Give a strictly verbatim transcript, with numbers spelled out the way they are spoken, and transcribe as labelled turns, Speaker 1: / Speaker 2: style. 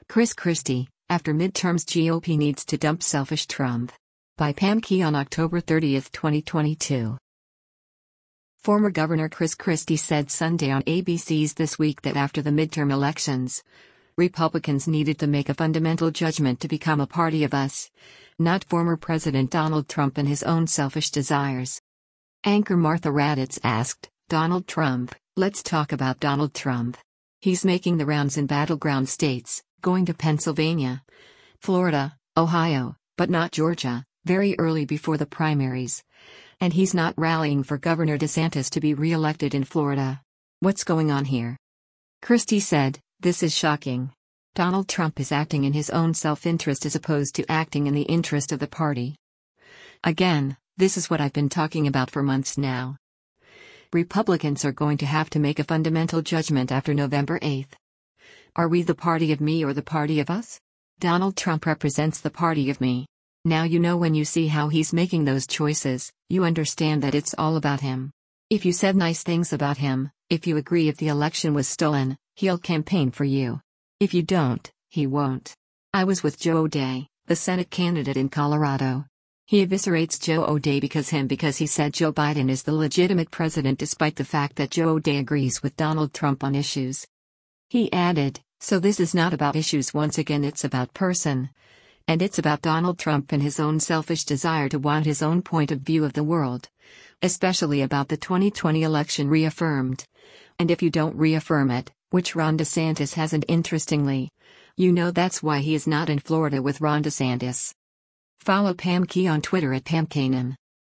Speaker 1: Chris Christie, after midterms G O P needs to dump selfish Trump. By Pam Key on October thirtieth, twenty twenty-two. Former Governor Chris Christie said Sunday on A B C's This Week that after the midterm elections, Republicans needed to make a fundamental judgment to become a party of us, not former President Donald Trump and his own selfish desires. Anchor Martha Raddatz asked, "Donald Trump, let's talk about Donald Trump. He's making the rounds in battleground states, going to Pennsylvania, Florida, Ohio, but not Georgia, very early before the primaries. And he's not rallying for Governor DeSantis to be re-elected in Florida. What's going on here?" Christie said, "This is shocking. Donald Trump is acting in his own self-interest as opposed to acting in the interest of the party. Again, this is what I've been talking about for months now. Republicans are going to have to make a fundamental judgment after November eighth. Are we the party of me or the party of us? Donald Trump represents the party of me. Now you know when you see how he's making those choices, you understand that it's all about him. If you said nice things about him, if you agree if the election was stolen, he'll campaign for you. If you don't, he won't. I was with Joe O'Dea, the Senate candidate in Colorado. He eviscerates Joe O'Dea because him because he said Joe Biden is the legitimate president despite the fact that Joe O'Dea agrees with Donald Trump on issues." He added, "So this is not about issues once again, it's about person. And it's about Donald Trump and his own selfish desire to want his own point of view of the world. Especially about the twenty twenty election reaffirmed. And if you don't reaffirm it, which Ron DeSantis hasn't interestingly, you know that's why he is not in Florida with Ron DeSantis." Follow Pam Key on Twitter at Pam Kanan.